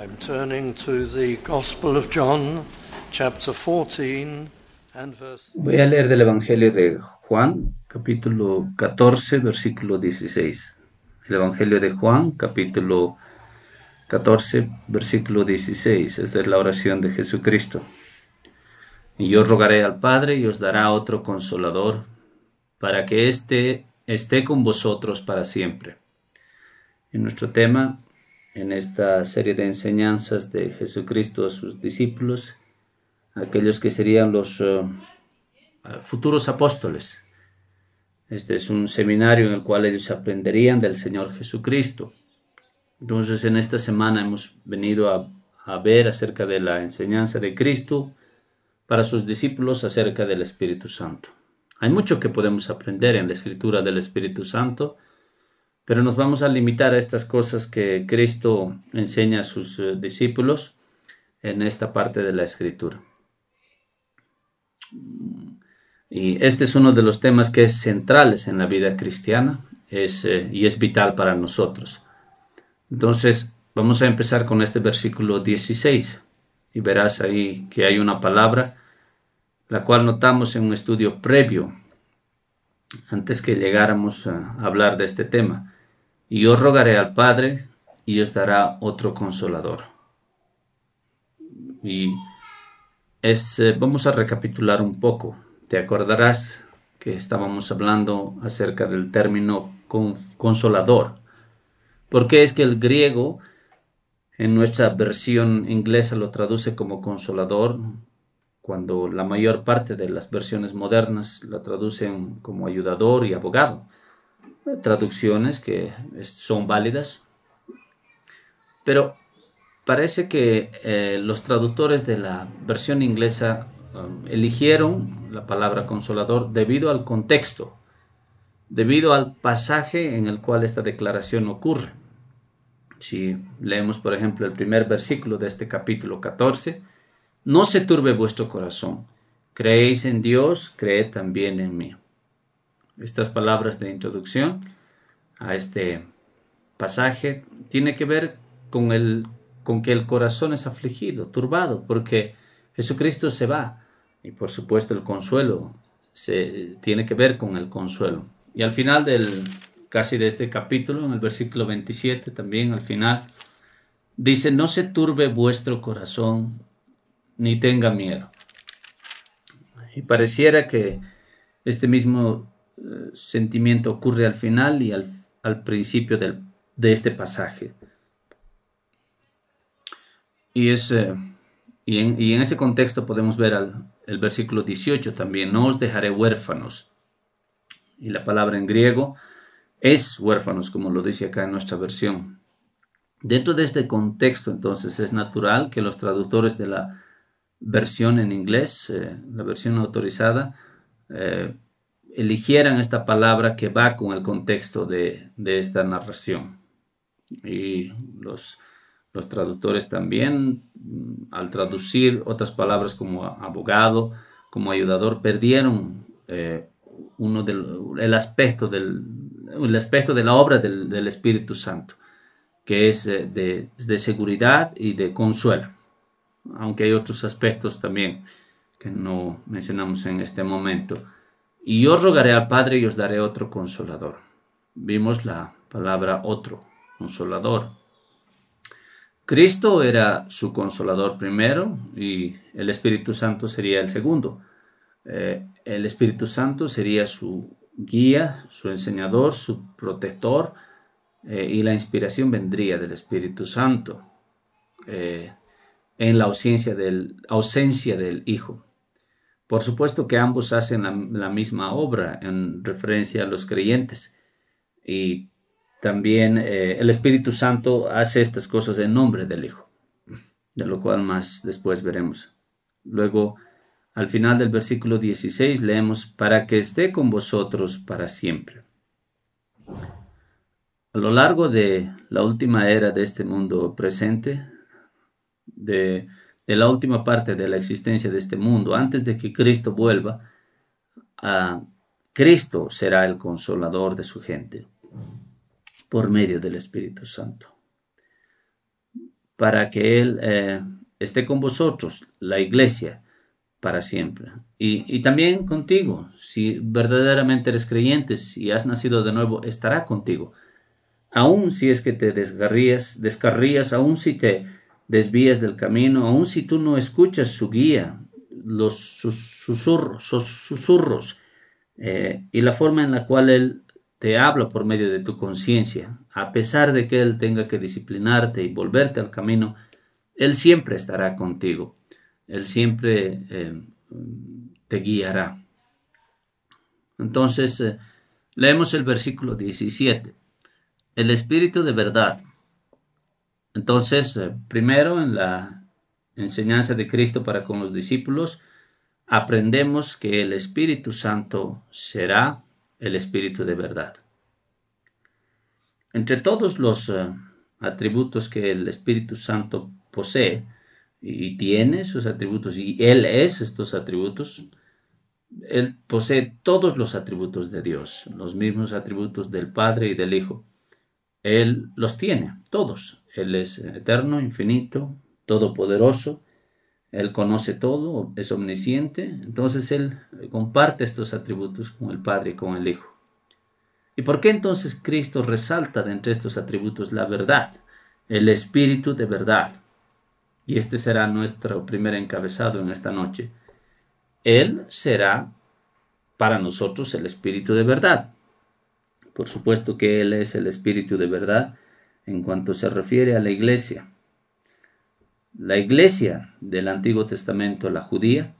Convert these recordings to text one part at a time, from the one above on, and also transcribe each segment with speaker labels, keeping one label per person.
Speaker 1: I'm turning to the Gospel of John, chapter 14 and verse...
Speaker 2: Voy a leer del Evangelio de Juan, capítulo 14, versículo 16. El Evangelio de Juan, capítulo 14, versículo 16. Esta es la oración de Jesucristo. Y yo rogaré al Padre y os dará otro consolador, para que éste esté con vosotros para siempre. En nuestro tema, en esta serie de enseñanzas de Jesucristo a sus discípulos, aquellos que serían los futuros apóstoles. Este es un seminario en el cual ellos aprenderían del Señor Jesucristo. Entonces, en esta semana hemos venido a ver acerca de la enseñanza de Cristo para sus discípulos acerca del Espíritu Santo. Hay mucho que podemos aprender en la escritura del Espíritu Santo, pero nos vamos a limitar a estas cosas que Cristo enseña a sus discípulos en esta parte de la escritura. Y este es uno de los temas que es centrales en la vida cristiana y es vital para nosotros. Entonces, vamos a empezar con este versículo 16 y verás ahí que hay una palabra la cual notamos en un estudio previo antes que llegáramos a hablar de este tema. Y yo rogaré al Padre y os dará otro consolador. Y vamos a recapitular un poco. Te acordarás que estábamos hablando acerca del término consolador. Porque es que el griego en nuestra versión inglesa lo traduce como consolador, cuando la mayor parte de las versiones modernas la traducen como ayudador y abogado. Traducciones que son válidas, pero parece que los traductores de la versión inglesa eligieron la palabra consolador debido al contexto, debido al pasaje en el cual esta declaración ocurre. Si leemos, por ejemplo, el primer versículo de este capítulo 14, no se turbe vuestro corazón, creéis en Dios, creed también en mí. Estas palabras de introducción a este pasaje tiene que ver con que el corazón es afligido, turbado, porque Jesucristo se va. Y por supuesto el consuelo tiene que ver con el consuelo. Y al final casi de este capítulo, en el versículo 27 también al final, dice, no se turbe vuestro corazón, ni tenga miedo. Y pareciera que este mismo sentimiento ocurre al final y al principio de este pasaje. Y en ese contexto podemos ver el versículo 18 también, no os dejaré huérfanos. Y la palabra en griego es huérfanos, como lo dice acá en nuestra versión. Dentro de este contexto, entonces, es natural que los traductores de la versión en inglés, la versión autorizada, eligieran esta palabra que va con el contexto de esta narración. Y los traductores también, al traducir otras palabras como abogado, como ayudador, perdieron el aspecto de la obra del Espíritu Santo, que es de seguridad y de consuelo, aunque hay otros aspectos también que no mencionamos en este momento. Y yo rogaré al Padre y os daré otro consolador. Vimos la palabra otro, consolador. Cristo era su consolador primero y el Espíritu Santo sería el segundo. El Espíritu Santo sería su guía, su enseñador, su protector, y la inspiración vendría del Espíritu Santo en la ausencia del Hijo. Por supuesto que ambos hacen la misma obra en referencia a los creyentes, y también el Espíritu Santo hace estas cosas en nombre del Hijo, de lo cual más después veremos. Luego, al final del versículo 16 leemos, para que esté con vosotros para siempre. A lo largo de la última era de este mundo presente, de la última parte de la existencia de este mundo, antes de que Cristo vuelva, Cristo será el consolador de su gente por medio del Espíritu Santo. para que Él esté con vosotros, la iglesia, para siempre. Y también contigo, si verdaderamente eres creyente, si has nacido de nuevo, estará contigo. Aun si es que te descarrías, aun si te desvías del camino, aun si tú no escuchas su guía, susurros, y la forma en la cual Él te habla por medio de tu conciencia, a pesar de que Él tenga que disciplinarte y volverte al camino, Él siempre estará contigo. Él siempre te guiará. Entonces, leemos el versículo 17. El Espíritu de verdad. Entonces, primero en la enseñanza de Cristo para con los discípulos, aprendemos que el Espíritu Santo será el Espíritu de verdad. Entre todos los atributos que el Espíritu Santo posee y tiene sus atributos, y Él es estos atributos, Él posee todos los atributos de Dios, los mismos atributos del Padre y del Hijo. Él los tiene, todos. Él es eterno, infinito, todopoderoso. Él conoce todo, es omnisciente. Entonces Él comparte estos atributos con el Padre y con el Hijo. ¿Y por qué entonces Cristo resalta de entre estos atributos la verdad, el Espíritu de verdad? Y este será nuestro primer encabezado en esta noche. Él será para nosotros el Espíritu de verdad. Por supuesto que Él es el Espíritu de verdad en cuanto se refiere a la iglesia. La iglesia del Antiguo Testamento, la judía,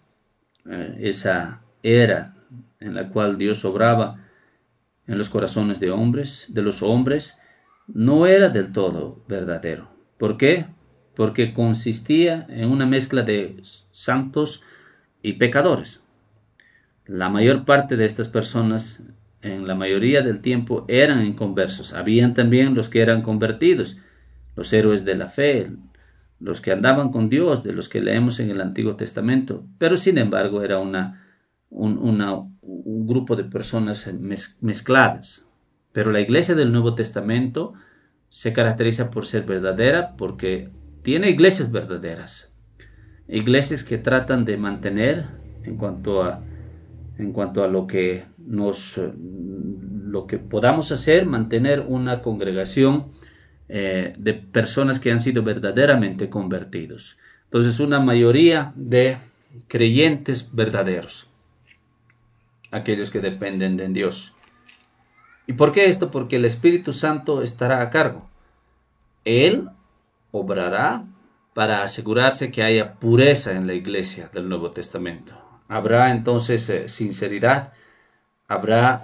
Speaker 2: esa era en la cual Dios obraba en los corazones de los hombres, no era del todo verdadero. ¿Por qué? Porque consistía en una mezcla de santos y pecadores. La mayor parte de estas personas, en la mayoría del tiempo, eran inconversos. Habían también los que eran convertidos, los héroes de la fe, los que andaban con Dios, de los que leemos en el Antiguo Testamento. Pero sin embargo era un grupo de personas mezcladas. Pero la iglesia del Nuevo Testamento se caracteriza por ser verdadera porque tiene iglesias verdaderas. Iglesias que tratan de mantener en cuanto a lo que podamos hacer, mantener una congregación de personas que han sido verdaderamente convertidos. Entonces, una mayoría de creyentes verdaderos, aquellos que dependen de Dios. ¿Y por qué esto? Porque el Espíritu Santo estará a cargo. Él obrará para asegurarse que haya pureza en la iglesia del Nuevo Testamento. Habrá entonces sinceridad, habrá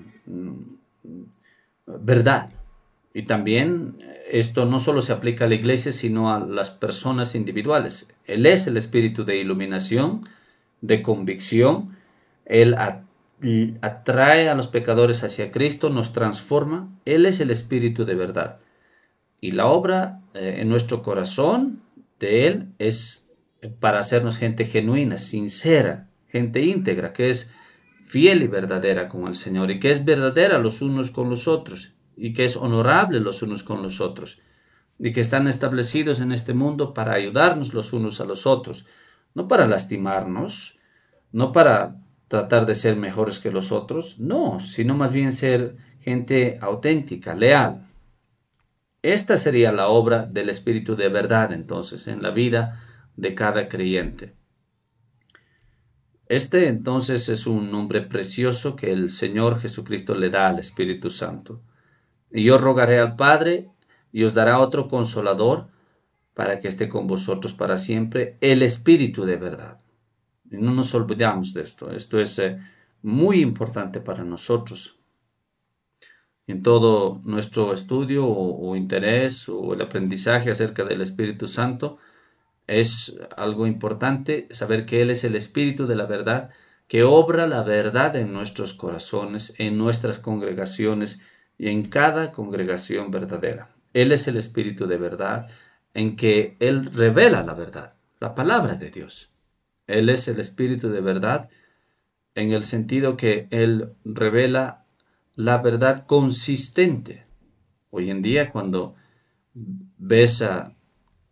Speaker 2: verdad. Y también esto no solo se aplica a la iglesia, sino a las personas individuales. Él es el espíritu de iluminación, de convicción. Él atrae a los pecadores hacia Cristo, nos transforma. Él es el espíritu de verdad. Y la obra en nuestro corazón de Él es para hacernos gente genuina, sincera, gente íntegra, que es fiel y verdadera con el Señor, y que es verdadera los unos con los otros, y que es honorable los unos con los otros, y que están establecidos en este mundo para ayudarnos los unos a los otros, no para lastimarnos, no para tratar de ser mejores que los otros, no, sino más bien ser gente auténtica, leal. Esta sería la obra del Espíritu de verdad, entonces, en la vida de cada creyente. Este, entonces, es un nombre precioso que el Señor Jesucristo le da al Espíritu Santo. Y yo rogaré al Padre y os dará otro consolador para que esté con vosotros para siempre, el Espíritu de verdad. Y no nos olvidamos de esto. Esto es muy importante para nosotros. En todo nuestro estudio o interés o el aprendizaje acerca del Espíritu Santo, es algo importante saber que Él es el Espíritu de la verdad, que obra la verdad en nuestros corazones, en nuestras congregaciones y en cada congregación verdadera. Él es el Espíritu de verdad en que Él revela la verdad, la palabra de Dios. Él es el Espíritu de verdad en el sentido que Él revela la verdad consistente. Hoy en día, cuando ves a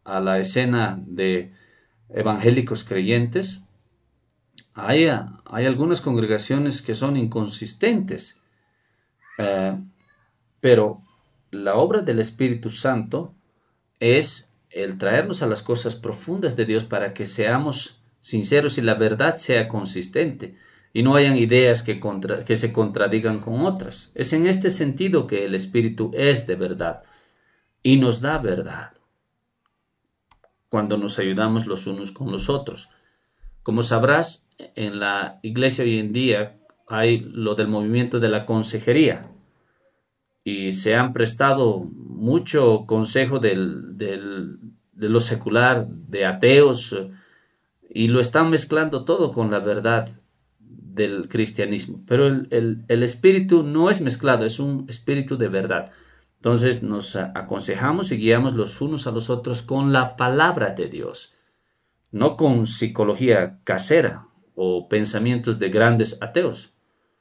Speaker 2: a la escena de evangélicos creyentes, hay algunas congregaciones que son inconsistentes, eh, pero la obra del Espíritu Santo es el traernos a las cosas profundas de Dios para que seamos sinceros y la verdad sea consistente y no hayan ideas que se contradigan con otras. Es en este sentido que el Espíritu es de verdad y nos da verdad cuando nos ayudamos los unos con los otros. Como sabrás, en la iglesia hoy en día hay lo del movimiento de la consejería y se han prestado mucho consejo de lo secular, de ateos, y lo están mezclando todo con la verdad del cristianismo. Pero el espíritu no es mezclado, es un espíritu de verdad. Entonces nos aconsejamos y guiamos los unos a los otros con la palabra de Dios, no con psicología casera o pensamientos de grandes ateos.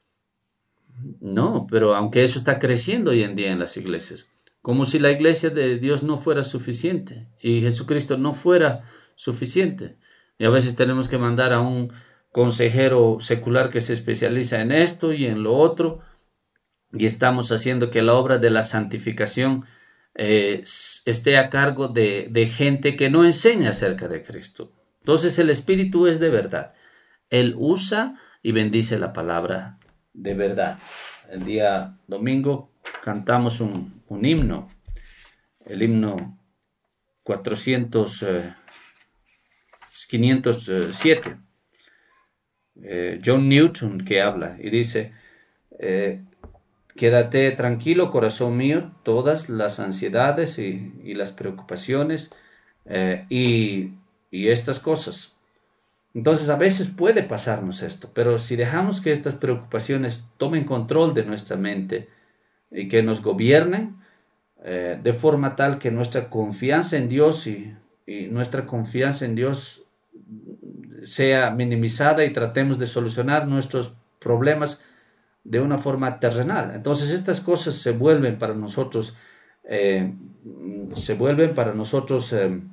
Speaker 2: No, pero aunque eso está creciendo hoy en día en las iglesias, como si la iglesia de Dios no fuera suficiente y Jesucristo no fuera suficiente. Y a veces tenemos que mandar a un consejero secular que se especializa en esto y en lo otro, y estamos haciendo que la obra de la santificación esté a cargo de gente que no enseña acerca de Cristo. Entonces el Espíritu es de verdad. Él usa y bendice la palabra de verdad. El día domingo cantamos un himno, el himno 507. John Newton que habla y dice, eh, quédate tranquilo, corazón mío, todas las ansiedades y las preocupaciones y estas cosas. Entonces a veces puede pasarnos esto, pero si dejamos que estas preocupaciones tomen control de nuestra mente y que nos gobiernen de forma tal que nuestra confianza en Dios y nuestra confianza en Dios sea minimizada y tratemos de solucionar nuestros problemas de una forma terrenal. Entonces estas cosas eh, se vuelven para nosotros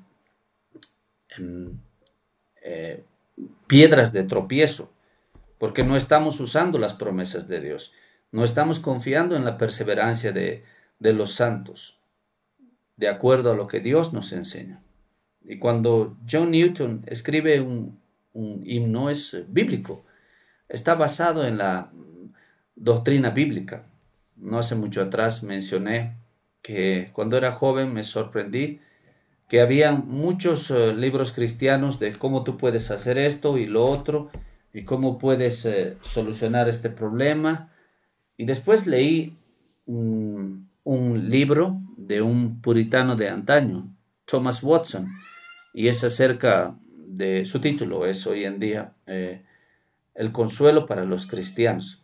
Speaker 2: em, eh, piedras de tropiezo, porque no estamos usando las promesas de Dios, no estamos confiando en la perseverancia de los santos, de acuerdo a lo que Dios nos enseña. Y cuando John Newton escribe un himno es bíblico, está basado en la doctrina bíblica. No hace mucho atrás mencioné que cuando era joven me sorprendí que había muchos libros cristianos de cómo tú puedes hacer esto y lo otro y cómo puedes solucionar este problema. Y después leí un libro de un puritano de antaño, Thomas Watson, y es acerca de su título, es hoy en día El consuelo para los cristianos.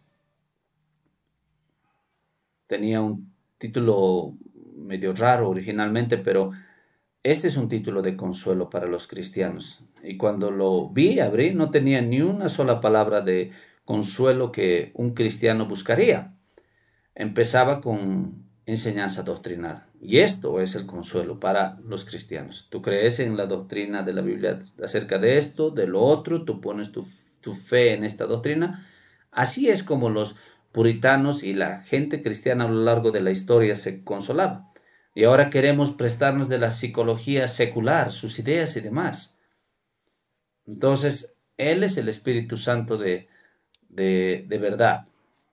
Speaker 2: Tenía un título medio raro originalmente, pero este es un título de consuelo para los cristianos. Y cuando lo abrí, no tenía ni una sola palabra de consuelo que un cristiano buscaría. Empezaba con enseñanza doctrinal. Y esto es el consuelo para los cristianos. Tú crees en la doctrina de la Biblia acerca de esto, de lo otro, tú pones tu fe en esta doctrina. Así es como los puritanos y la gente cristiana a lo largo de la historia se consolaba. Y ahora queremos prestarnos de la psicología secular, sus ideas y demás. Entonces, Él es el Espíritu Santo de verdad.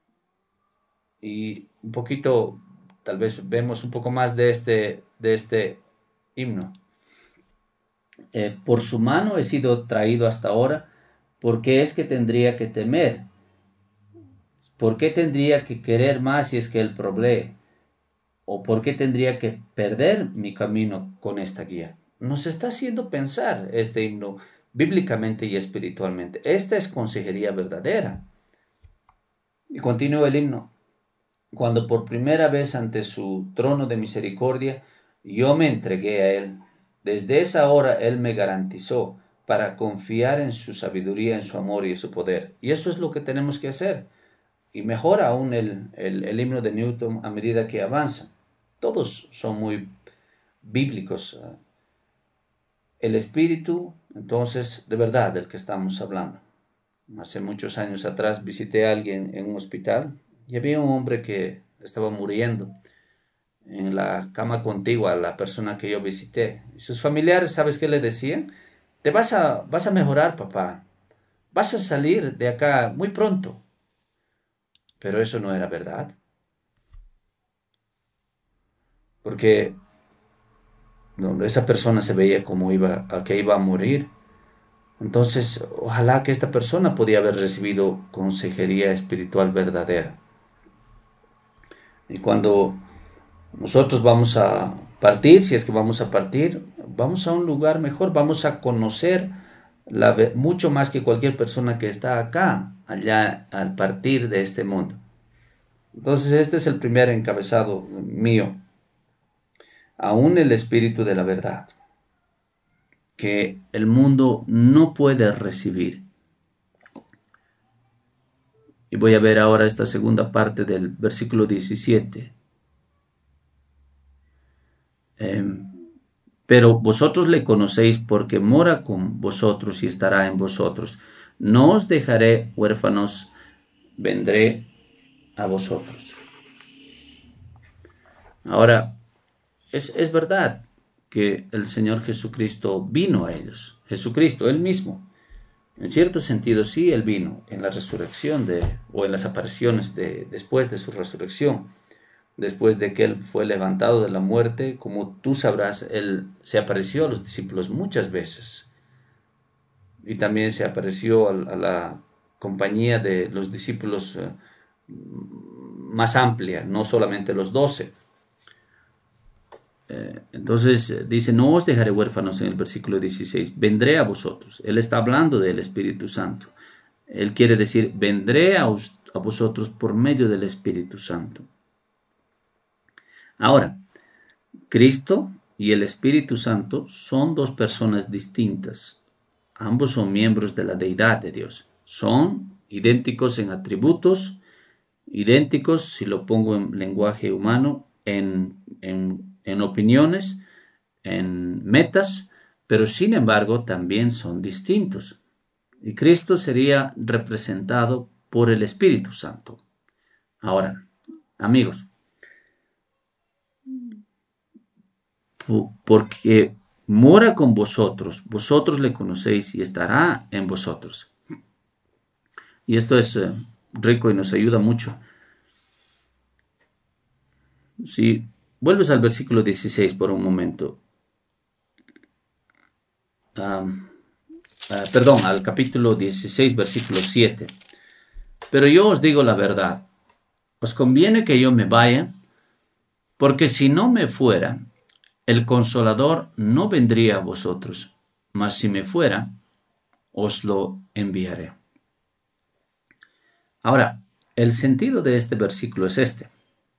Speaker 2: Y un poquito, tal vez vemos un poco más de este himno. Por su mano he sido traído hasta ahora, ¿por qué es que tendría que temer? ¿Por qué tendría que querer más si es que Él provee? ¿O por qué tendría que perder mi camino con esta guía? Nos está haciendo pensar este himno bíblicamente y espiritualmente. Esta es consejería verdadera. Y continúa el himno. Cuando por primera vez ante su trono de misericordia yo me entregué a Él, desde esa hora Él me garantizó para confiar en su sabiduría, en su amor y en su poder. Y eso es lo que tenemos que hacer. Y mejora aún el himno de Newton a medida que avanza. Todos son muy bíblicos. el espíritu, entonces, de verdad, del que estamos hablando. Hace muchos años atrás visité a alguien en un hospital y había un hombre que estaba muriendo en la cama contigua a la persona que yo visité. Y sus familiares, ¿sabes qué le decían? Vas a mejorar, papá. Vas a salir de acá muy pronto. Pero eso no era verdad. Porque no, esa persona se veía como que iba a morir. Entonces, ojalá que esta persona podía haber recibido consejería espiritual verdadera. Y cuando nosotros vamos a partir, si es que vamos a partir, vamos a un lugar mejor, vamos a conocer mucho más que cualquier persona que está acá, allá al partir de este mundo. Entonces, este es el primer encabezado mío. Aún el espíritu de la verdad, que el mundo no puede recibir. Y voy a ver ahora esta segunda parte del versículo 17. Pero vosotros le conocéis porque mora con vosotros y estará en vosotros. No os dejaré huérfanos, vendré a vosotros. Ahora, es verdad que el Señor Jesucristo vino a ellos. Jesucristo, Él mismo. En cierto sentido, sí, Él vino en la resurrección o en las apariciones después de su resurrección. Después de que Él fue levantado de la muerte, como tú sabrás, Él se apareció a los discípulos muchas veces. Y también se apareció a la compañía de los discípulos más amplia, no solamente los 12. Entonces dice, no os dejaré huérfanos en el versículo 16, vendré a vosotros. Él está hablando del Espíritu Santo. Él quiere decir, vendré a vosotros por medio del Espíritu Santo. Ahora, Cristo y el Espíritu Santo son dos personas distintas. Ambos son miembros de la deidad de Dios. Son idénticos en atributos, idénticos, si lo pongo en lenguaje humano, en opiniones, en metas, pero sin embargo también son distintos. Y Cristo sería representado por el Espíritu Santo. Ahora, amigos, porque mora con vosotros, vosotros le conocéis y estará en vosotros. Y esto es rico y nos ayuda mucho. Si vuelves al versículo 16 por un momento, perdón, al capítulo 16, versículo 7. Pero yo os digo la verdad, os conviene que yo me vaya, porque si no me fuera, el Consolador no vendría a vosotros, mas si me fuera, os lo enviaré. Ahora, el sentido de este versículo es este.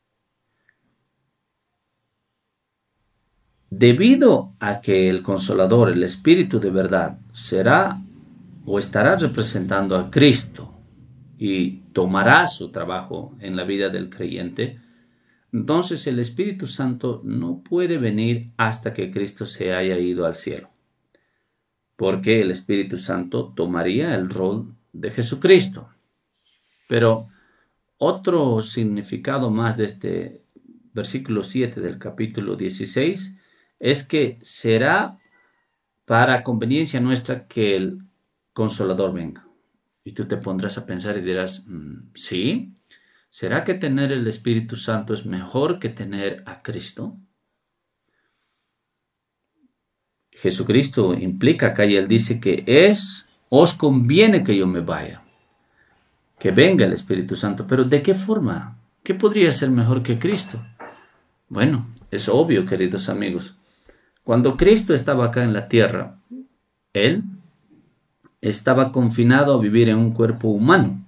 Speaker 2: Debido a que el Consolador, el Espíritu de verdad, será o estará representando a Cristo y tomará su trabajo en la vida del creyente, entonces el Espíritu Santo no puede venir hasta que Cristo se haya ido al cielo, porque el Espíritu Santo tomaría el rol de Jesucristo. Pero otro significado más de este versículo 7 del capítulo 16 es que será para conveniencia nuestra que el Consolador venga. Y tú te pondrás a pensar y dirás, ¿sí? ¿Será que tener el Espíritu Santo es mejor que tener a Cristo? Jesucristo implica acá y Él dice que os conviene que yo me vaya, que venga el Espíritu Santo. Pero ¿de qué forma? ¿Qué podría ser mejor que Cristo? Bueno, es obvio, queridos amigos. Cuando Cristo estaba acá en la tierra, Él estaba confinado a vivir en un cuerpo humano.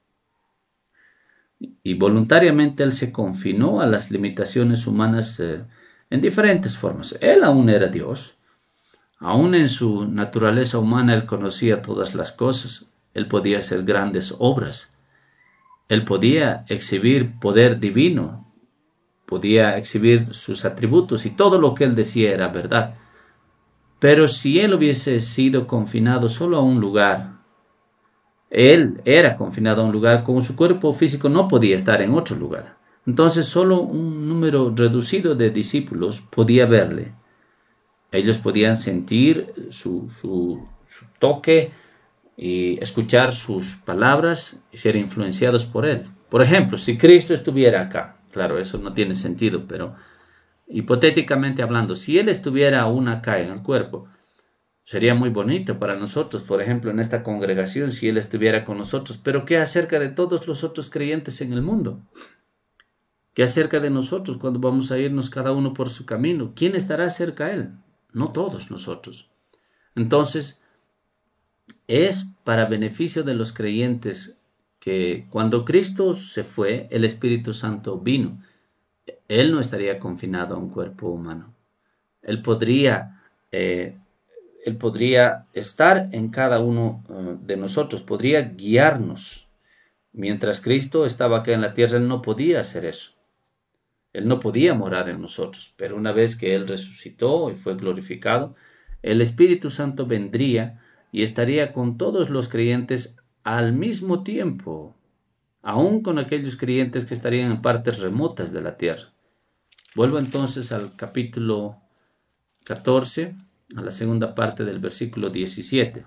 Speaker 2: Y voluntariamente Él se confinó a las limitaciones humanas en diferentes formas. Él aún era Dios. Aún en su naturaleza humana Él conocía todas las cosas. Él podía hacer grandes obras. Él podía exhibir poder divino. Podía exhibir sus atributos y todo lo que Él decía era verdad. Pero si él hubiese sido confinado solo a un lugar, él era confinado a un lugar, con su cuerpo físico no podía estar en otro lugar. Entonces solo un número reducido de discípulos podía verle. Ellos podían sentir su toque y escuchar sus palabras y ser influenciados por él. Por ejemplo, si Cristo estuviera acá, claro, eso no tiene sentido, pero hipotéticamente hablando, si él estuviera aún acá en el cuerpo, sería muy bonito para nosotros, por ejemplo, en esta congregación, si él estuviera con nosotros. Pero ¿qué acerca de todos los otros creyentes en el mundo? ¿Qué acerca de nosotros cuando vamos a irnos cada uno por su camino? ¿Quién estará cerca a él? No todos nosotros. Entonces, es para beneficio de los creyentes que cuando Cristo se fue, el Espíritu Santo vino. Él no estaría confinado a un cuerpo humano. Él podría, eh, él podría estar en cada uno de nosotros, podría guiarnos. Mientras Cristo estaba acá en la tierra, Él no podía hacer eso. Él no podía morar en nosotros, pero una vez que Él resucitó y fue glorificado, el Espíritu Santo vendría y estaría con todos los creyentes al mismo tiempo, aun con aquellos creyentes que estarían en partes remotas de la tierra. Vuelvo entonces al capítulo 14, a la segunda parte del versículo 17.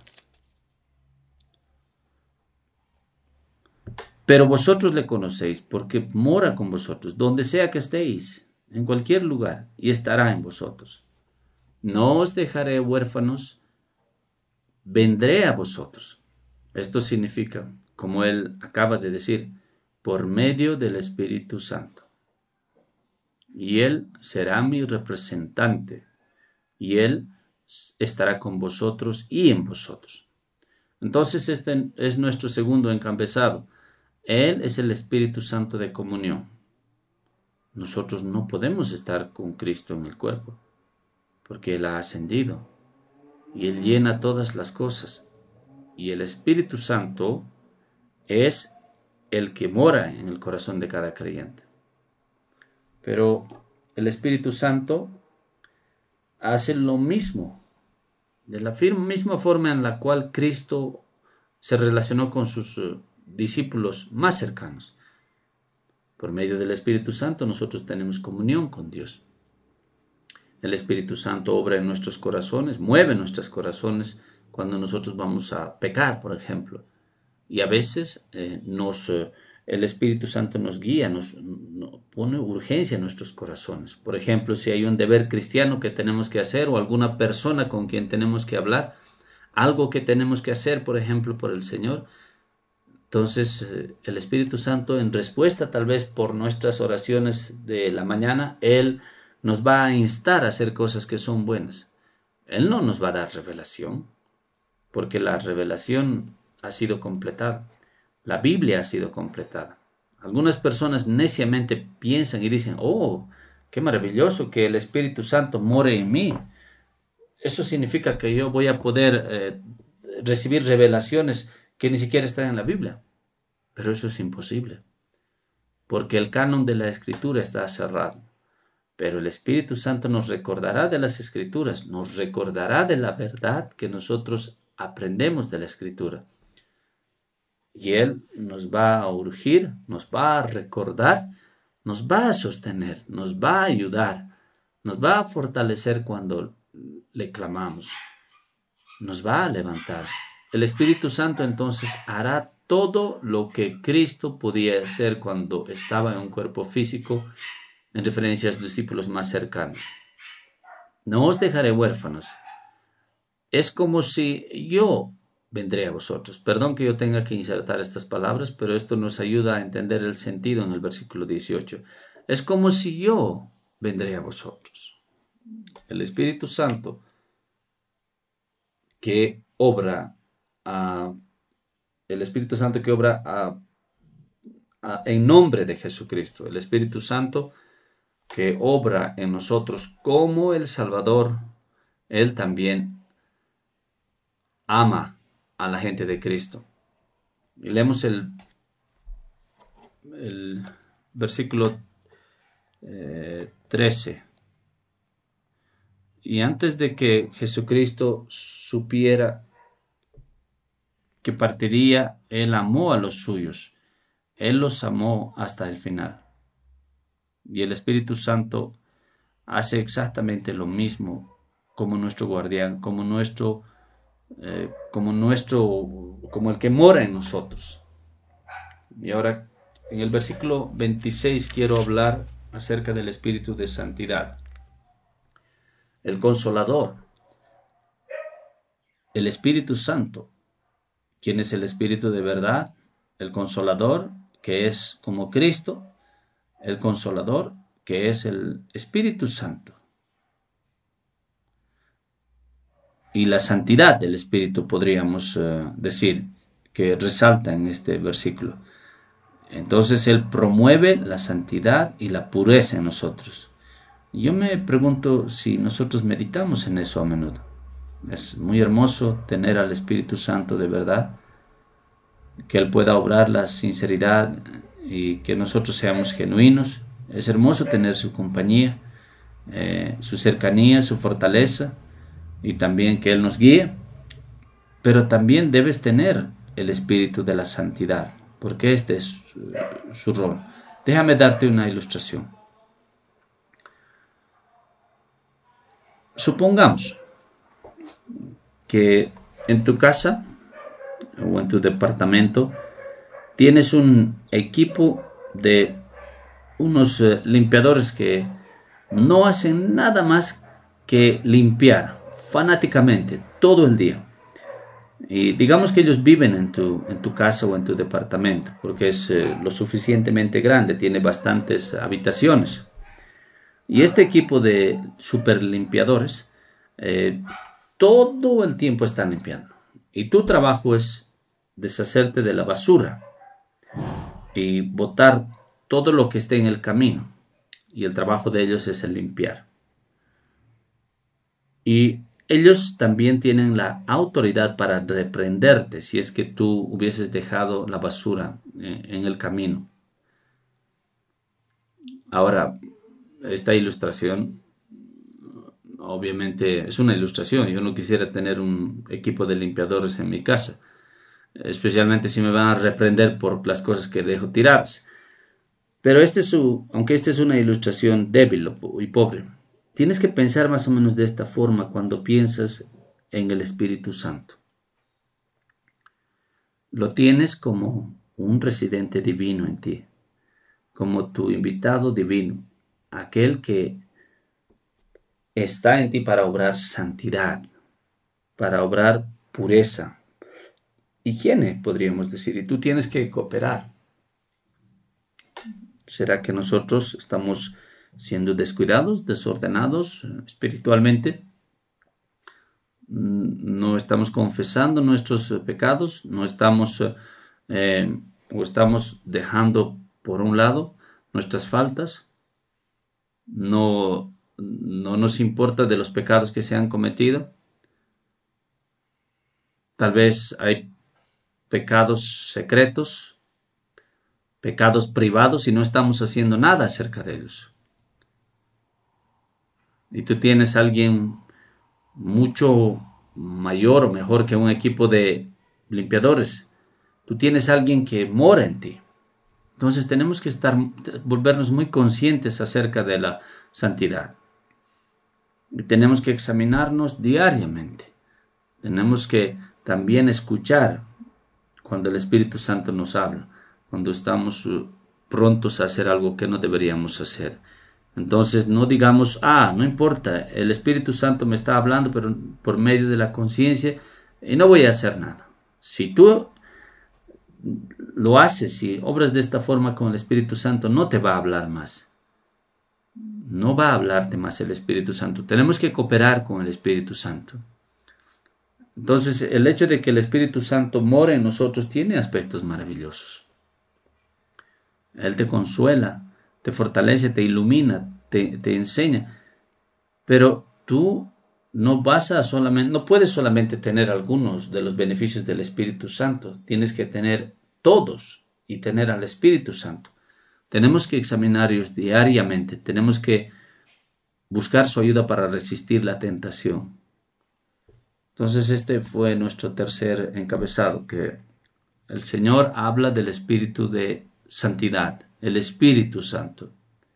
Speaker 2: Pero vosotros le conocéis, porque mora con vosotros, donde sea que estéis, en cualquier lugar, y estará en vosotros. No os dejaré huérfanos, vendré a vosotros. Esto significa, como él acaba de decir, por medio del Espíritu Santo. Y él será mi representante, y él estará con vosotros y en vosotros. Entonces este es nuestro segundo encabezado. Él es el Espíritu Santo de comunión. Nosotros no podemos estar con Cristo en el cuerpo, porque Él ha ascendido y Él llena todas las cosas. Y el Espíritu Santo es el que mora en el corazón de cada creyente. Pero el Espíritu Santo hace lo mismo, de la misma forma en la cual Cristo se relacionó con sus discípulos más cercanos. Por medio del Espíritu Santo nosotros tenemos comunión con Dios. El Espíritu Santo obra en nuestros corazones, mueve nuestros corazones cuando nosotros vamos a pecar, por ejemplo. Y a veces el Espíritu Santo nos guía, nos pone urgencia en nuestros corazones. Por ejemplo, si hay un deber cristiano que tenemos que hacer o alguna persona con quien tenemos que hablar, algo que tenemos que hacer, por ejemplo, por el Señor, entonces el Espíritu Santo, en respuesta tal vez por nuestras oraciones de la mañana, Él nos va a instar a hacer cosas que son buenas. Él no nos va a dar revelación, porque la revelación ha sido completada. La Biblia ha sido completada. Algunas personas neciamente piensan y dicen, oh, qué maravilloso que el Espíritu Santo more en mí. Eso significa que yo voy a poder recibir revelaciones que ni siquiera están en la Biblia. Pero eso es imposible, porque el canon de la Escritura está cerrado. Pero el Espíritu Santo nos recordará de las Escrituras, nos recordará de la verdad que nosotros aprendemos de la Escritura. Y Él nos va a urgir, nos va a recordar, nos va a sostener, nos va a ayudar, nos va a fortalecer cuando le clamamos, nos va a levantar. El Espíritu Santo entonces hará todo lo que Cristo podía hacer cuando estaba en un cuerpo físico, en referencia a sus discípulos más cercanos. No os dejaré huérfanos. Es como si yo vendré a vosotros. Perdón que yo tenga que insertar estas palabras, pero esto nos ayuda a entender el sentido en el versículo 18. Es como si yo vendré a vosotros. El Espíritu Santo que obra a el Espíritu Santo que obra en nombre de Jesucristo, el Espíritu Santo que obra en nosotros como el Salvador, Él también ama a la gente de Cristo. Y leemos el versículo 13. Y antes de que Jesucristo supiera que partiría, Él amó a los suyos. Él los amó hasta el final. Y el Espíritu Santo hace exactamente lo mismo como nuestro guardián, como el que mora en nosotros. Y ahora, en el versículo 26 quiero hablar acerca del Espíritu de Santidad. El Consolador, el Espíritu Santo. ¿Quién es el Espíritu de verdad? El Consolador, que es como Cristo. El Consolador, que es el Espíritu Santo. Y la santidad del Espíritu, podríamos decir, que resalta en este versículo. Entonces Él promueve la santidad y la pureza en nosotros. Y yo me pregunto si nosotros meditamos en eso a menudo. Es muy hermoso tener al Espíritu Santo de verdad, que Él pueda obrar la sinceridad y que nosotros seamos genuinos. Es hermoso tener su compañía, su cercanía, su fortaleza, y también que Él nos guíe. Pero también debes tener el espíritu de la santidad, porque este es su rol. Déjame darte una ilustración. Supongamos que en tu casa o en tu departamento tienes un equipo de unos limpiadores que no hacen nada más que limpiar fanáticamente todo el día. Y digamos que ellos viven en tu casa o en tu departamento, porque es lo suficientemente grande, tiene bastantes habitaciones. Y este equipo de super limpiadores todo el tiempo están limpiando. Y tu trabajo es deshacerte de la basura y botar todo lo que esté en el camino. Y el trabajo de ellos es el limpiar. Y ellos también tienen la autoridad para reprenderte si es que tú hubieses dejado la basura en el camino. Ahora, esta ilustración, obviamente, es una ilustración. Yo no quisiera tener un equipo de limpiadores en mi casa, especialmente si me van a reprender por las cosas que dejo tiradas. Pero aunque esta es una ilustración débil y pobre, tienes que pensar más o menos de esta forma cuando piensas en el Espíritu Santo. Lo tienes como un residente divino en ti, como tu invitado divino, aquel que está en ti para obrar santidad, para obrar pureza, higiene, podríamos decir, y tú tienes que cooperar. ¿Será que nosotros estamos siendo descuidados, desordenados espiritualmente? No estamos confesando nuestros pecados, no estamos o estamos dejando por un lado nuestras faltas, no nos importa de los pecados que se han cometido. Tal vez hay pecados secretos, pecados privados y no estamos haciendo nada acerca de ellos. Y tú tienes a alguien mucho mayor o mejor que un equipo de limpiadores. Tú tienes a alguien que mora en ti. Entonces tenemos que volvernos muy conscientes acerca de la santidad. Y tenemos que examinarnos diariamente. Tenemos que también escuchar cuando el Espíritu Santo nos habla, cuando estamos prontos a hacer algo que no deberíamos hacer. Entonces no digamos, no importa, el Espíritu Santo me está hablando pero por medio de la conciencia y no voy a hacer nada. Si tú lo haces y obras de esta forma con el Espíritu Santo, no te va a hablar más. No va a hablarte más el Espíritu Santo. Tenemos que cooperar con el Espíritu Santo. Entonces, el hecho de que el Espíritu Santo more en nosotros tiene aspectos maravillosos. Él te consuela, te fortalece, te ilumina, te enseña. Pero tú no puedes solamente tener algunos de los beneficios del Espíritu Santo. Tienes que tener todos y tener al Espíritu Santo. Tenemos que examinarlos diariamente. Tenemos que buscar su ayuda para resistir la tentación. Entonces este fue nuestro tercer encabezado, que el Señor habla del espíritu de santidad, el Espíritu Santo.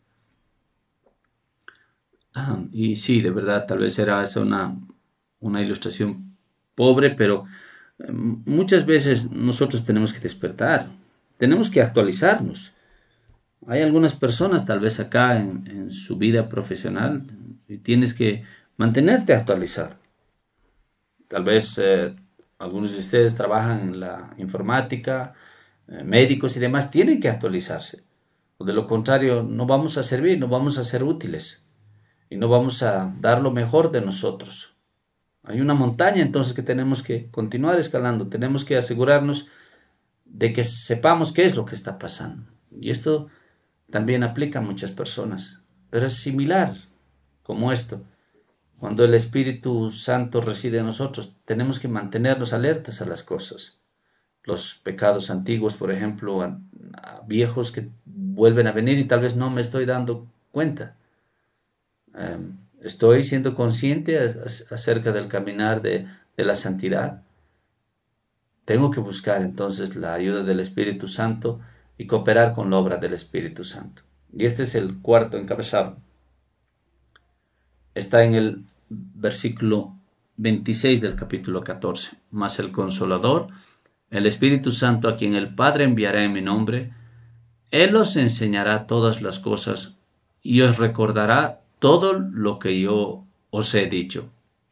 Speaker 2: Y sí, de verdad, tal vez era esa una ilustración pobre, pero muchas veces nosotros tenemos que despertar, tenemos que actualizarnos. Hay algunas personas tal vez acá en su vida profesional y tienes que mantenerte actualizado. Tal vez algunos de ustedes trabajan en la informática, médicos y demás, tienen que actualizarse. O de lo contrario, no vamos a servir, no vamos a ser útiles y no vamos a dar lo mejor de nosotros. Hay una montaña entonces que tenemos que continuar escalando, tenemos que asegurarnos de que sepamos qué es lo que está pasando. Y esto también aplica a muchas personas, pero es similar como esto. Cuando el Espíritu Santo reside en nosotros, tenemos que mantenernos alertas a las cosas. Los pecados antiguos, por ejemplo, a viejos que vuelven a venir y tal vez no me estoy dando cuenta. Estoy siendo consciente acerca del caminar de la santidad. Tengo que buscar entonces la ayuda del Espíritu Santo y cooperar con la obra del Espíritu Santo. Y este es el cuarto encabezado. Está en el versículo 26 del capítulo 14. Mas el Consolador, el Espíritu Santo, a quien el Padre enviará en mi nombre, Él os enseñará todas las cosas y os recordará todo lo que yo os he dicho.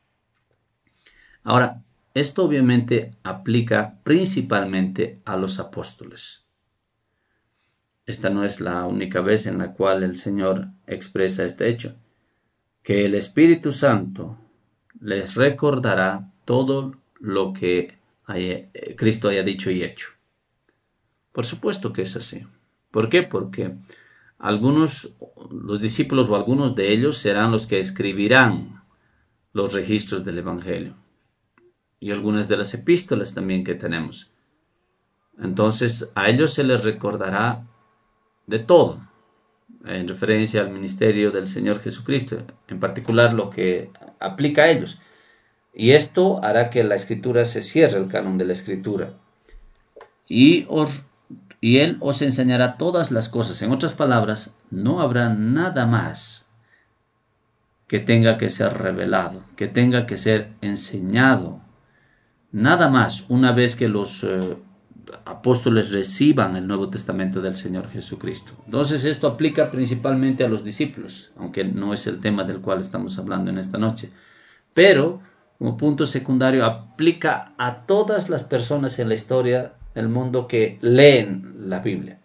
Speaker 2: Ahora, esto obviamente aplica principalmente a los apóstoles. Esta no es la única vez en la cual el Señor expresa este hecho, que el Espíritu Santo les recordará todo lo que Cristo haya dicho y hecho. Por supuesto que es así. ¿Por qué? Porque los discípulos o algunos de ellos serán los que escribirán los registros del Evangelio y algunas de las epístolas también que tenemos. Entonces a ellos se les recordará de todo, en referencia al ministerio del Señor Jesucristo, en particular lo que aplica a ellos. Y esto hará que la Escritura se cierre, el canon de la Escritura. Y Él os enseñará todas las cosas. En otras palabras, no habrá nada más que tenga que ser revelado, que tenga que ser enseñado. Nada más una vez que los apóstoles reciban el Nuevo Testamento del Señor Jesucristo. Entonces esto aplica principalmente a los discípulos, aunque no es el tema del cual estamos hablando en esta noche. Pero, como punto secundario, aplica a todas las personas en la historia del mundo que leen la Biblia.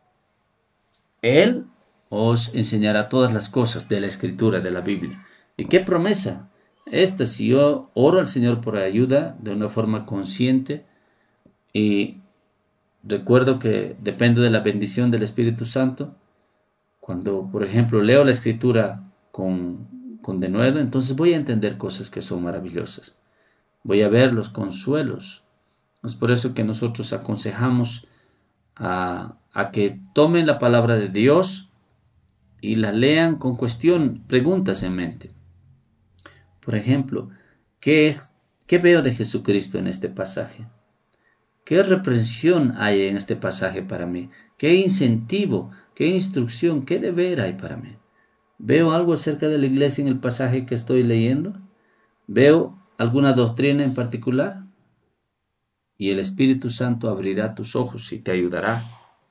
Speaker 2: Él os enseñará todas las cosas de la Escritura, de la Biblia. ¿Y qué promesa? Esta, si yo oro al Señor por ayuda de una forma consciente y recuerdo que depende de la bendición del Espíritu Santo, cuando, por ejemplo, leo la Escritura con denuedo, entonces voy a entender cosas que son maravillosas. Voy a ver los consuelos. Es por eso que nosotros aconsejamos a que tomen la palabra de Dios y la lean con preguntas en mente. Por ejemplo, ¿qué veo de Jesucristo en este pasaje? ¿Qué reprensión hay en este pasaje para mí? ¿Qué incentivo, qué instrucción, qué deber hay para mí? ¿Veo algo acerca de la iglesia en el pasaje que estoy leyendo? ¿Veo alguna doctrina en particular? Y el Espíritu Santo abrirá tus ojos y te ayudará.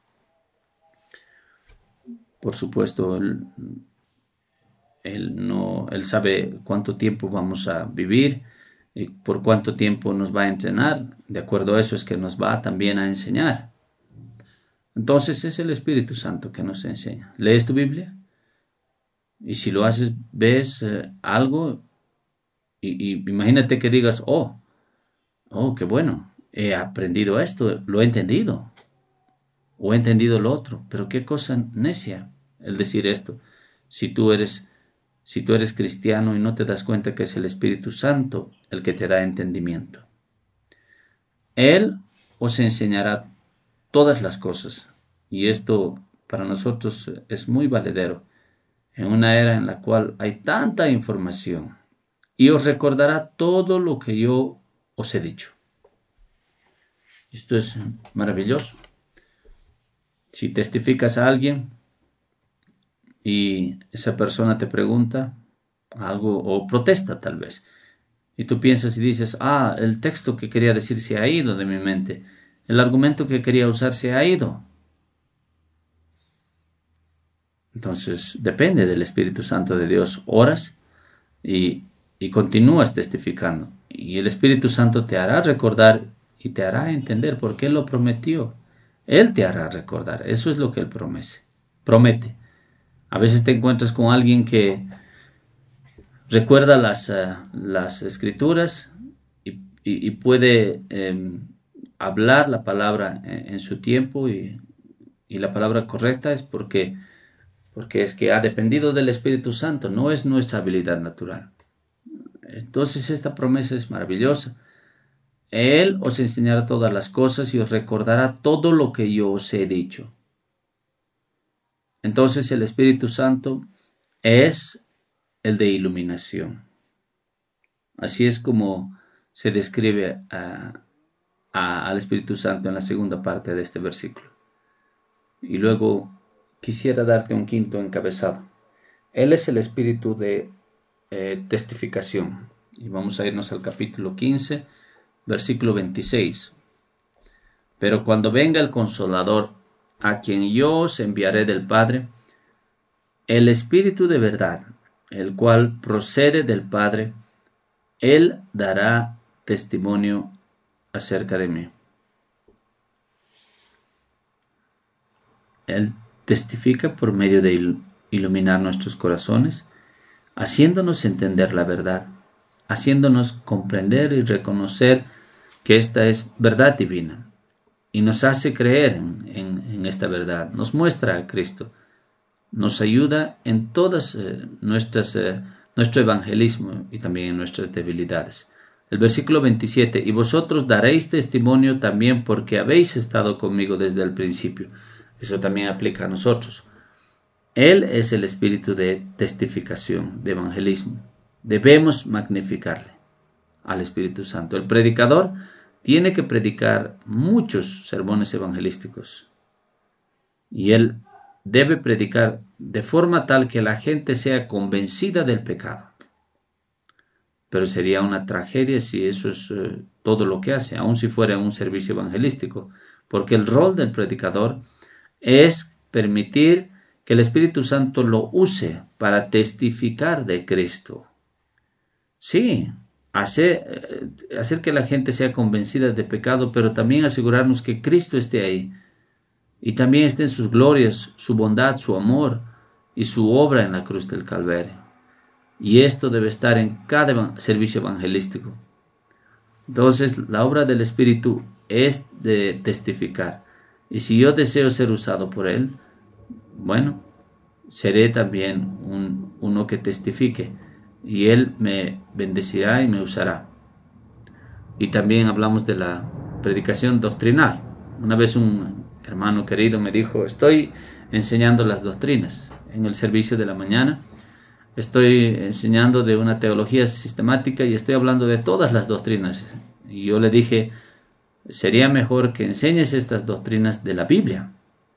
Speaker 2: Por supuesto, Él sabe cuánto tiempo vamos a vivir y por cuánto tiempo nos va a entrenar. De acuerdo a eso es que nos va también a enseñar. Entonces es el Espíritu Santo que nos enseña. ¿Lees tu Biblia? Y si lo haces, ves algo y imagínate que digas, qué bueno, he aprendido esto, lo he entendido, o he entendido lo otro, pero qué cosa necia el decir esto. Si tú eres cristiano y no te das cuenta que es el Espíritu Santo el que te da entendimiento. Él os enseñará todas las cosas y esto para nosotros es muy valedero. en una era en la cual hay tanta información, y os recordará todo lo que yo os he dicho. Esto es maravilloso. Si testificas a alguien y esa persona te pregunta algo o protesta tal vez, y tú piensas y dices, el texto que quería decir se ha ido de mi mente, el argumento que quería usar se ha ido. Entonces depende del Espíritu Santo de Dios. Oras y continúas testificando. Y el Espíritu Santo te hará recordar y te hará entender por qué lo prometió. Él te hará recordar. Eso es lo que Él promete. A veces te encuentras con alguien que recuerda las escrituras y puede hablar la palabra en su tiempo y la palabra correcta es porque es que ha dependido del Espíritu Santo, no es nuestra habilidad natural. Entonces esta promesa es maravillosa. Él os enseñará todas las cosas y os recordará todo lo que yo os he dicho. Entonces el Espíritu Santo es el de iluminación. Así es como se describe al Espíritu Santo en la segunda parte de este versículo. Y luego quisiera darte un quinto encabezado. Él es el Espíritu de testificación. Y vamos a irnos al capítulo 15, versículo 26. Pero cuando venga el Consolador, a quien yo os enviaré del Padre, el Espíritu de verdad, el cual procede del Padre, Él dará testimonio acerca de mí. Él testifica por medio de iluminar nuestros corazones, haciéndonos entender la verdad, haciéndonos comprender y reconocer que esta es verdad divina, y nos hace creer en esta verdad, nos muestra a Cristo, nos ayuda en todas nuestro evangelismo y también en nuestras debilidades. El versículo 27, y vosotros daréis testimonio también porque habéis estado conmigo desde el principio. Eso también aplica a nosotros. Él es el espíritu de testificación, de evangelismo. Debemos magnificarle al Espíritu Santo. El predicador tiene que predicar muchos sermones evangelísticos y él debe predicar de forma tal que la gente sea convencida del pecado. Pero sería una tragedia si eso es todo lo que hace, aun si fuera un servicio evangelístico, porque el rol del predicador es permitir que el Espíritu Santo lo use para testificar de Cristo. Sí, hacer que la gente sea convencida de pecado, pero también asegurarnos que Cristo esté ahí y también estén sus glorias, su bondad, su amor y su obra en la cruz del Calvario. Y esto debe estar en cada servicio evangelístico. Entonces, la obra del Espíritu es de testificar. Y si yo deseo ser usado por Él, bueno, seré también uno que testifique. Y Él me bendecirá y me usará. Y también hablamos de la predicación doctrinal. Una vez un hermano querido me dijo, estoy enseñando las doctrinas en el servicio de la mañana. Estoy enseñando de una teología sistemática y estoy hablando de todas las doctrinas. Y yo le dije, sería mejor que enseñes estas doctrinas de la Biblia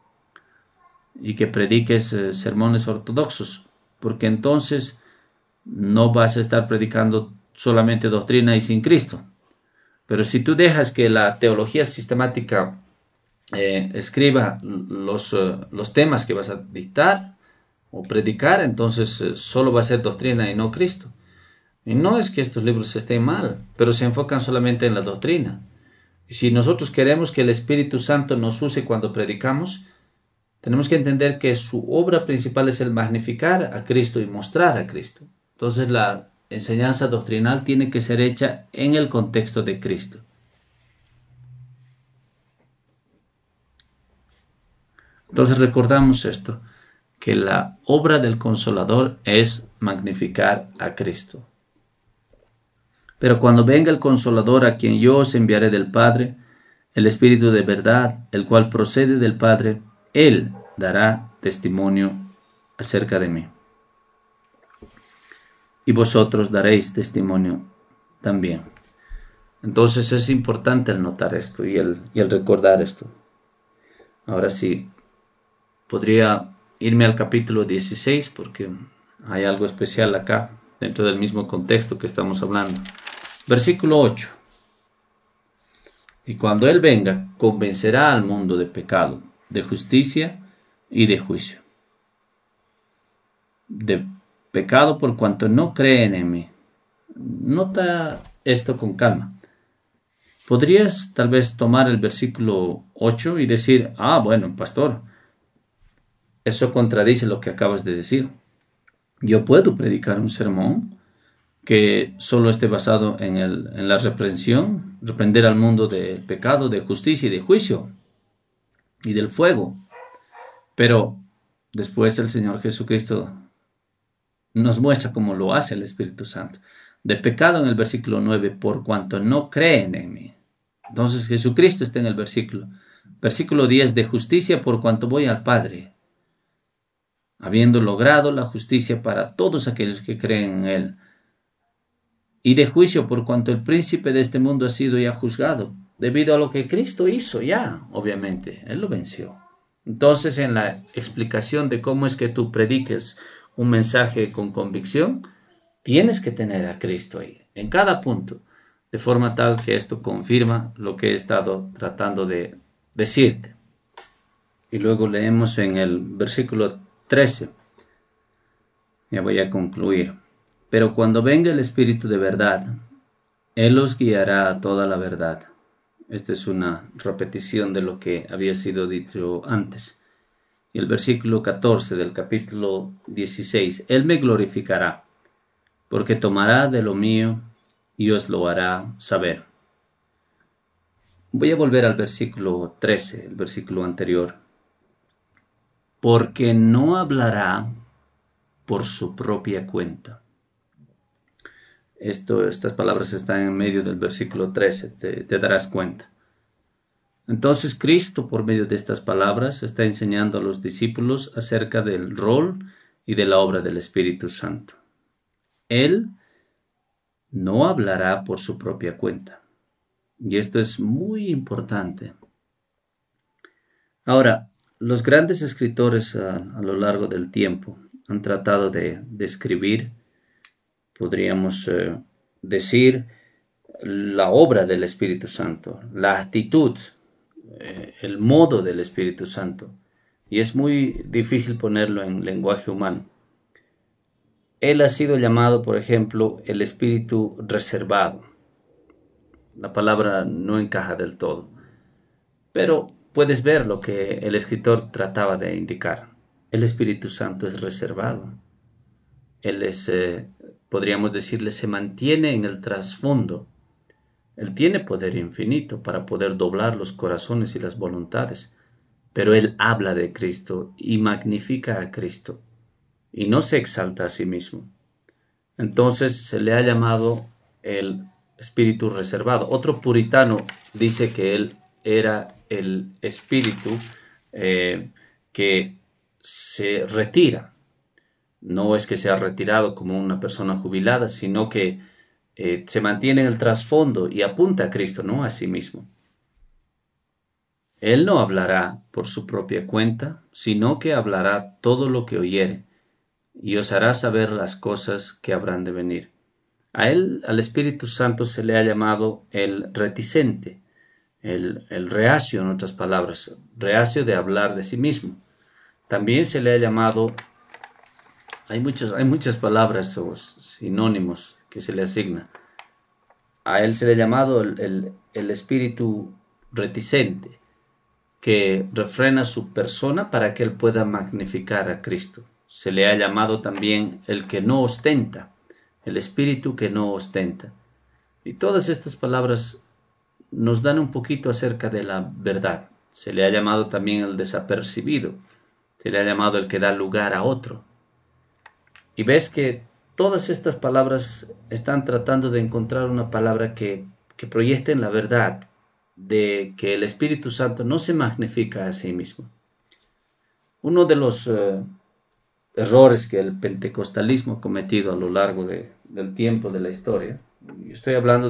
Speaker 2: y que prediques sermones ortodoxos, porque entonces no vas a estar predicando solamente doctrina y sin Cristo. Pero si tú dejas que la teología sistemática escriba los temas que vas a dictar o predicar, entonces solo va a ser doctrina y no Cristo. Y no es que estos libros estén mal, pero se enfocan solamente en la doctrina. Y si nosotros queremos que el Espíritu Santo nos use cuando predicamos, tenemos que entender que su obra principal es el magnificar a Cristo y mostrar a Cristo. Entonces la enseñanza doctrinal tiene que ser hecha en el contexto de Cristo. Entonces recordamos esto, que la obra del Consolador es magnificar a Cristo. Pero cuando venga el Consolador, a quien yo os enviaré del Padre, el Espíritu de verdad, el cual procede del Padre, Él dará testimonio acerca de mí. y vosotros daréis testimonio también. Entonces es importante el notar esto y el recordar esto. Ahora sí, podría irme al capítulo 16 porque hay algo especial acá dentro del mismo contexto que estamos hablando. Versículo 8. Y cuando Él venga, convencerá al mundo de pecado, de justicia y de juicio. De pecado por cuanto no creen en mí. Nota esto con calma. Podrías tal vez tomar el versículo 8 y decir, bueno, pastor, eso contradice lo que acabas de decir. Yo puedo predicar un sermón que solo esté basado en la reprensión, reprender al mundo del pecado, de justicia y de juicio y del fuego. Pero después el Señor Jesucristo nos muestra cómo lo hace el Espíritu Santo. De pecado en el versículo 9, por cuanto no creen en mí. Entonces Jesucristo está en el versículo. Versículo 10, de justicia por cuanto voy al Padre, habiendo logrado la justicia para todos aquellos que creen en Él. Y de juicio por cuanto el príncipe de este mundo ha sido ya juzgado, debido a lo que Cristo hizo ya, obviamente, Él lo venció. Entonces, en la explicación de cómo es que tú prediques un mensaje con convicción, tienes que tener a Cristo ahí, en cada punto, de forma tal que esto confirma lo que he estado tratando de decirte. Y luego leemos en el versículo 13. Ya voy a concluir. Pero cuando venga el Espíritu de verdad, Él os guiará a toda la verdad. Esta es una repetición de lo que había sido dicho antes. Y el versículo 14 del capítulo 16. Él me glorificará, porque tomará de lo mío y os lo hará saber. Voy a volver al versículo 13, el versículo anterior. Porque no hablará por su propia cuenta. Estas palabras están en medio del versículo 13, te darás cuenta. Entonces Cristo, por medio de estas palabras, está enseñando a los discípulos acerca del rol y de la obra del Espíritu Santo. Él no hablará por su propia cuenta. Y esto es muy importante. Ahora, los grandes escritores a lo largo del tiempo han tratado de describir, podríamos decir, la obra del Espíritu Santo, la actitud, el modo del Espíritu Santo. Y es muy difícil ponerlo en lenguaje humano. Él ha sido llamado, por ejemplo, el Espíritu reservado. La palabra no encaja del todo, pero puedes ver lo que el escritor trataba de indicar. El Espíritu Santo es reservado. Él es, podríamos decirle, se mantiene en el trasfondo. Él tiene poder infinito para poder doblar los corazones y las voluntades, pero Él habla de Cristo y magnifica a Cristo y no se exalta a sí mismo. Entonces se le ha llamado el espíritu reservado. Otro puritano dice que Él era el espíritu que se retira. No es que se ha retirado como una persona jubilada, sino que se mantiene en el trasfondo y apunta a Cristo, no a sí mismo. Él no hablará por su propia cuenta, sino que hablará todo lo que oyere, y os hará saber las cosas que habrán de venir. A él, al Espíritu Santo, se le ha llamado el reticente, el reacio, en otras palabras, reacio de hablar de sí mismo. También se le ha llamado, hay muchas palabras o sinónimos que se le asigna. A él se le ha llamado el espíritu reticente, que refrena su persona para que él pueda magnificar a Cristo. Se le ha llamado también el que no ostenta, el espíritu que no ostenta. Y todas estas palabras nos dan un poquito acerca de la verdad. Se le ha llamado también el desapercibido, se le ha llamado el que da lugar a otro. Y ves que todas estas palabras están tratando de encontrar una palabra que proyecte en la verdad de que el Espíritu Santo no se magnifica a sí mismo. Uno de los errores que el pentecostalismo ha cometido a lo largo del tiempo de la historia. Yo estoy hablando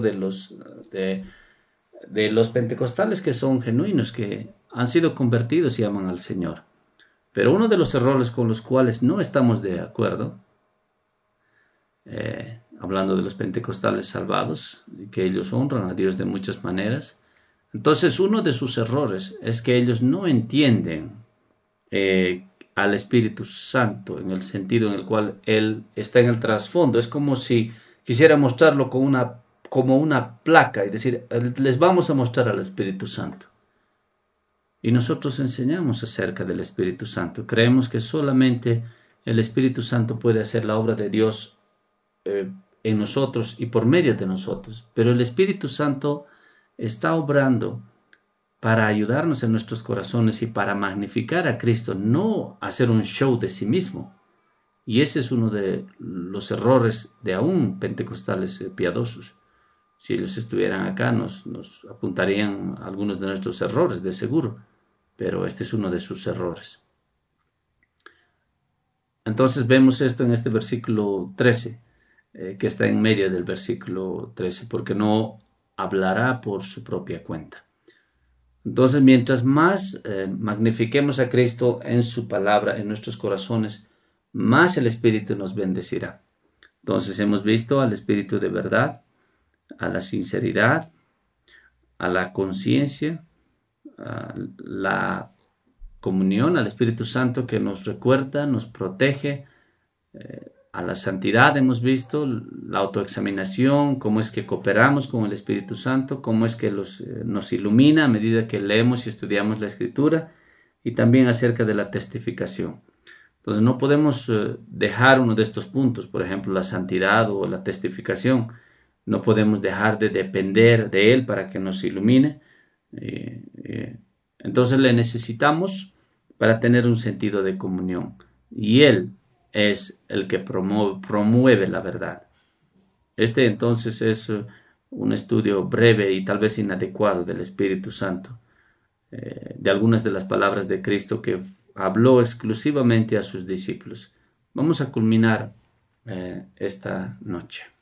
Speaker 2: de los pentecostales que son genuinos, que han sido convertidos y aman al Señor. Pero uno de los errores con los cuales no estamos de acuerdo, hablando de los pentecostales salvados, que ellos honran a Dios de muchas maneras, entonces uno de sus errores es que ellos no entienden al Espíritu Santo en el sentido en el cual Él está en el trasfondo. Es como si quisiera mostrarlo como una placa y decir, les vamos a mostrar al Espíritu Santo. Y nosotros enseñamos acerca del Espíritu Santo. Creemos que solamente el Espíritu Santo puede hacer la obra de Dios en nosotros y por medio de nosotros. Pero el Espíritu Santo está obrando para ayudarnos en nuestros corazones y para magnificar a Cristo, no hacer un show de sí mismo. Y ese es uno de los errores de aún pentecostales piadosos. Si ellos estuvieran acá, nos apuntarían algunos de nuestros errores, de seguro. Pero este es uno de sus errores. Entonces vemos esto en este versículo 13, que está en medio del versículo 13, porque no hablará por su propia cuenta. Entonces, mientras más magnifiquemos a Cristo en su palabra, en nuestros corazones, más el Espíritu nos bendecirá. Entonces hemos visto al Espíritu de verdad, a la sinceridad, a la conciencia, a la comunión, al Espíritu Santo que nos recuerda, nos protege, a la santidad hemos visto, la autoexaminación, cómo es que cooperamos con el Espíritu Santo, cómo es que nos ilumina a medida que leemos y estudiamos la Escritura, y también acerca de la testificación. Entonces no podemos dejar uno de estos puntos, por ejemplo la santidad o la testificación. No podemos dejar de depender de Él para que nos ilumine. Entonces le necesitamos para tener un sentido de comunión. Y Él es el que promueve la verdad. Este entonces es un estudio breve y tal vez inadecuado del Espíritu Santo, de algunas de las palabras de Cristo que habló exclusivamente a sus discípulos. Vamos a culminar esta noche.